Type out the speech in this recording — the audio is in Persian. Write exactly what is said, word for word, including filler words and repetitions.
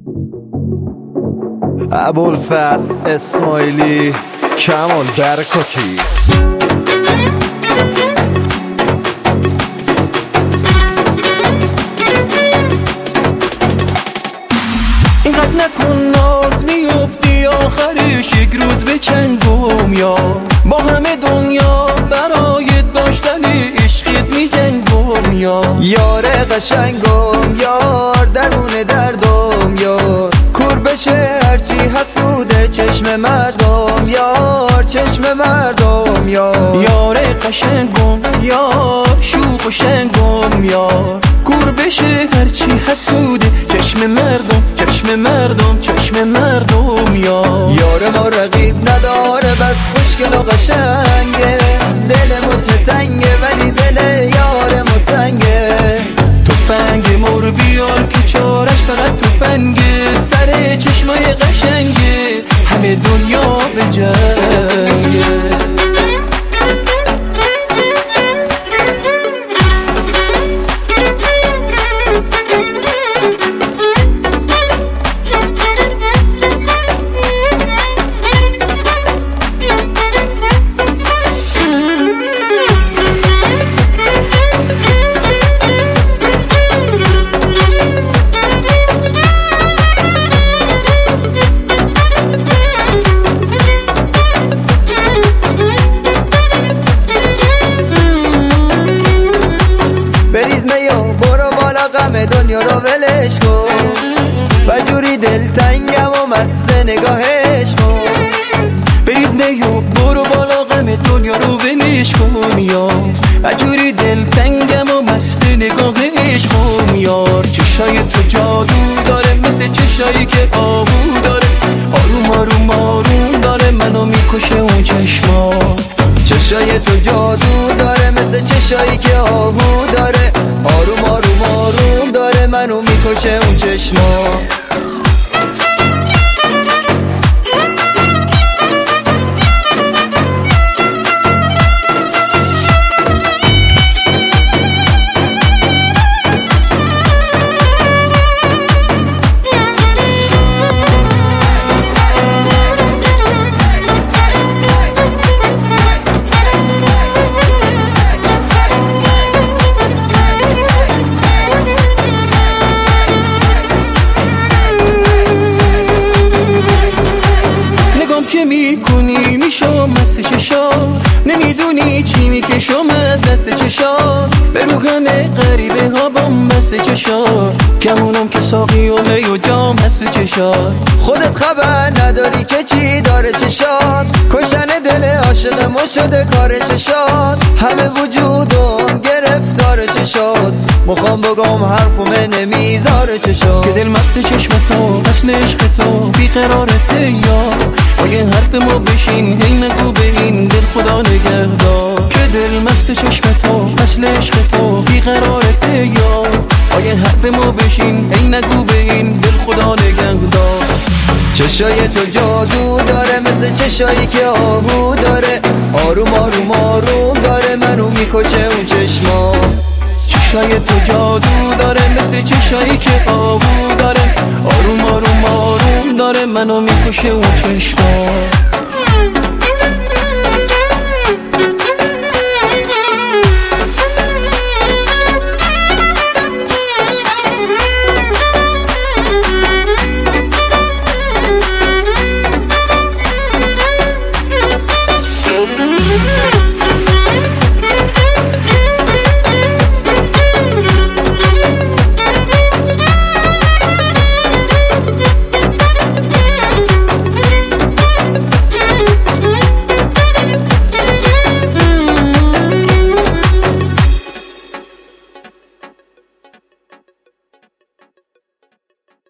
ابوالفضل اسماعیلی، کمال برکاتی. اینقدر نکن ناز، میفتی آخرش یک روز به چنگم یا با همه دنیا برای داشتن عشقت می جنگم یا یار قشنگم، یار درون دردم، یار کور بشه هرچی حسوده چشم مردم، یار چشم مردم، یار یار قشنگم، یار شوق و شنگم، یار کور بشه هرچی حسوده چشم مردم، چشم مردم، چشم مردم، یار یار ما رقیب نداره بس خوشگل و قشنگه، دل ما چه تنگه ولی دل یار ما سنگه. توفنگ مور بیار که چارش فقط توفنگه، سر چشمای قشنگه همه دنیا به جنگه. دنیا رو ولش کن و جوری دلتنگم و مست نگاهش کن. بریز میو برو بالا غم دنیا رو ولش کن یا و جوری دلتنگم و مست نگاهش کن. یار چشای تو جادو داره مثل چشایی که آهو داره، آروم آروم آروم داره منو میکشه اون چشما. چشای تو جادو داره مثل چشایی که آهو داره، آروم آروم آروم داره منو میکشه اون چشما. که میکنی میشم مست چشا، نمیدونی چی میکشم از دست چشا، به رو همه غریبه ها بام بست چشا، کمونم که ساقی و می و جام هست چشا. خودت خبر نداری که چی داره چشات، کشن دل عاشق ما شده کار چشات، همه وجودم گرفتار چشات، مخوام بگم حرفم نمیذاره چشات. که دل مست چشم تو اصل عشق تو بیقرارته یا آیه حرف ما بشین هی نگو به این دل خدا نگهدار. که دل مست چشم تو اصل عشق تو بیقرارته یا آیه حرف ما بشین هی نگو به این دل خدا نگهدار. چشای تو جادو داره مثل چشایی که آهو داره، آروم آروم آروم داره منو میکشه اون چشما. چشای تو جادو داره مثل چشایی که آهو داره، آروم آروم آروم داره منو میکشه اون چشما.